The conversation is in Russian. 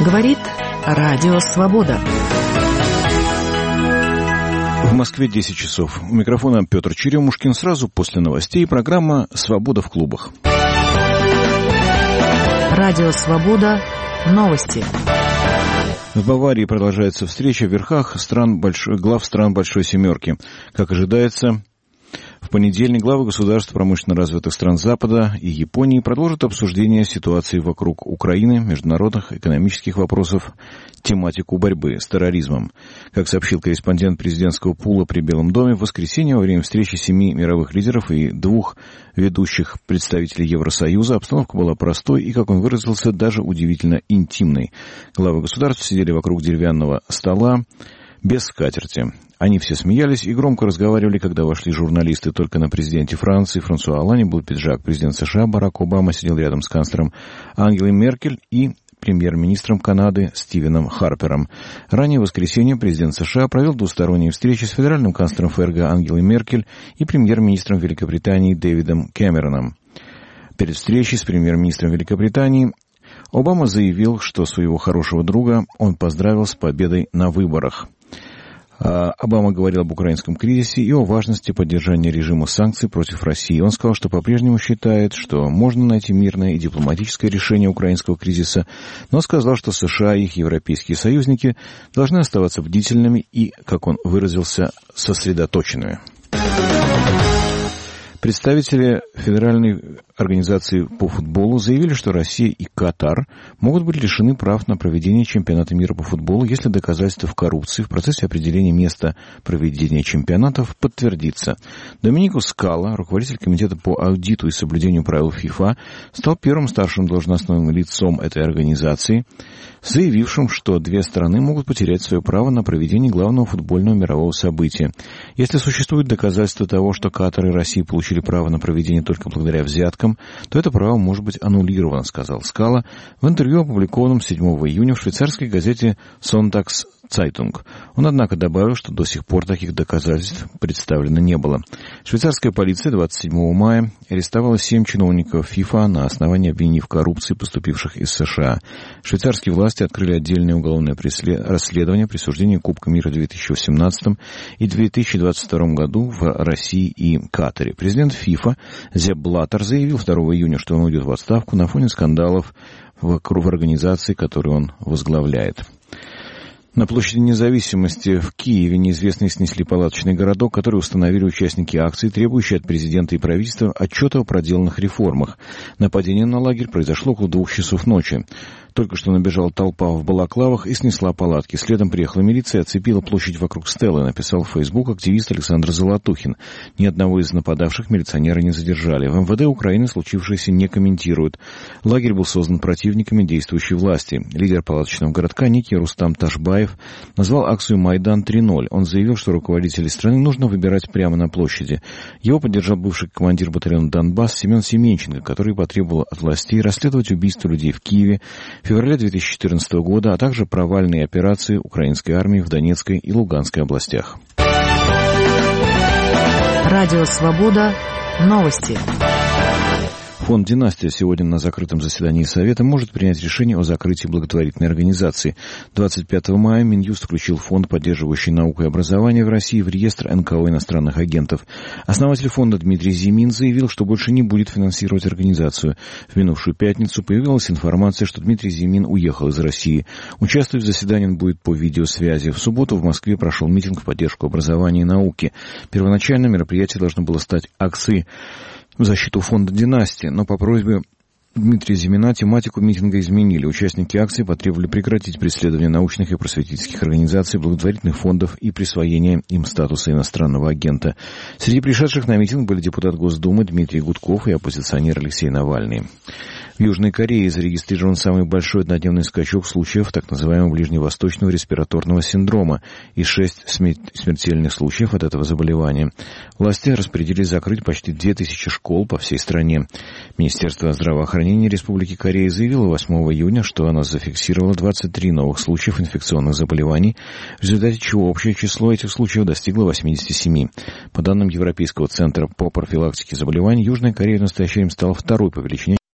Говорит Радио Свобода. В Москве 10 часов. У микрофона Петр Черемушкин. Сразу после новостей программа «Свобода в клубах». Радио Свобода. Новости. В Баварии продолжается встреча в верхах глав стран Большой Семерки. Как ожидается, в понедельник главы государств промышленно развитых стран Запада и Японии продолжат обсуждение ситуации вокруг Украины, международных экономических вопросов, тематику борьбы с терроризмом. Как сообщил корреспондент президентского пула при Белом доме, в воскресенье во время встречи 7 мировых лидеров и 2 ведущих представителей Евросоюза обстановка была простой и, как он выразился, даже удивительно интимной. Главы государств сидели вокруг деревянного стола без скатерти. Они все смеялись и громко разговаривали, когда вошли журналисты. Только на президенте Франции Франсуа Олланде был пиджак. Президент США Барак Обама сидел рядом с канцлером Ангелой Меркель и премьер-министром Канады Стивеном Харпером. Ранее в воскресенье президент США провел двусторонние встречи с федеральным канцлером ФРГ Ангелой Меркель и премьер-министром Великобритании Дэвидом Кэмероном. Перед встречей с премьер-министром Великобритании Обама заявил, что своего хорошего друга он поздравил с победой на выборах. Обама говорил об украинском кризисе и о важности поддержания режима санкций против России. Он сказал, что по-прежнему считает, что можно найти мирное и дипломатическое решение украинского кризиса, но сказал, что США и их европейские союзники должны оставаться бдительными и, как он выразился, сосредоточенными. Представители Федеральной организации по футболу заявили, что Россия и Катар могут быть лишены прав на проведение чемпионата мира по футболу, если доказательства в коррупции в процессе определения места проведения чемпионатов подтвердится. Доминико Скала, руководитель комитета по аудиту и соблюдению правил ФИФА, стал первым старшим должностным лицом этой организации, заявившим, что 2 страны могут потерять свое право на проведение главного футбольного мирового события. Если существуют доказательства того, что Катар и Россия получили право на проведение только благодаря взяткам, то это право может быть аннулировано, сказал Скала в интервью, опубликованном 7 июня в швейцарской газете «Сонтакс Цайтунг». Он, однако, добавил, что до сих пор таких доказательств представлено не было. Швейцарская полиция 27 мая арестовала 7 чиновников ФИФА на основании обвинений в коррупции, поступивших из США. Швейцарские власти открыли отдельное уголовное расследование присуждения Кубка мира в 2018 и 2022 году в России и Катаре. Президент ФИФА Зепп Блаттер заявил 2 июня, что он уйдет в отставку на фоне скандалов в организации, которую он возглавляет. На площади Независимости в Киеве неизвестные снесли палаточный городок, который установили участники акции, требующие от президента и правительства отчета о проделанных реформах. Нападение на лагерь произошло около 2 часов ночи. Только что набежала толпа в балаклавах и снесла палатки. Следом приехала милиция и оцепила площадь вокруг стелы, написал в Facebook активист Александр Золотухин. Ни одного из нападавших милиционеры не задержали. В МВД Украины случившееся не комментируют. Лагерь был создан противниками действующей власти. Лидер палаточного городка некий Рустам Ташбаев назвал акцию «Майдан 3.0». Он заявил, что руководителей страны нужно выбирать прямо на площади. Его поддержал бывший командир батальона «Донбасс» Семен Семенченко, который потребовал от властей расследовать убийство людей в Киеве в феврале 2014 года, а также провальные операции украинской армии в Донецкой и Луганской областях. Радио Свобода. Новости. Фонд «Династия» сегодня на закрытом заседании Совета может принять решение о закрытии благотворительной организации. 25 мая Минюст включил фонд, поддерживающий науку и образование в России, в реестр НКО иностранных агентов. Основатель фонда Дмитрий Зимин заявил, что больше не будет финансировать организацию. В минувшую пятницу появилась информация, что Дмитрий Зимин уехал из России. Участвовать в заседании он будет по видеосвязи. В субботу в Москве прошел митинг в поддержку образования и науки. Первоначально мероприятие должно было стать акцией в защиту фонда «Династия», но по просьбе Дмитрия Зимина тематику митинга изменили. Участники акции потребовали прекратить преследование научных и просветительских организаций, благотворительных фондов и присвоение им статуса иностранного агента. Среди пришедших на митинг были депутат Госдумы Дмитрий Гудков и оппозиционер Алексей Навальный. В Южной Корее зарегистрирован самый большой однодневный скачок случаев так называемого ближневосточного респираторного синдрома и 6 смертельных случаев от этого заболевания. Власти распорядились закрыть почти 2000 школ по всей стране. Министерство здравоохранения Республики Корея заявило 8 июня, что оно зафиксировало 23 новых случаев инфекционных заболеваний, в результате чего общее число этих случаев достигло 87. По данным Европейского центра по профилактике заболеваний, Южная Корея в настоящее время стала второй по величине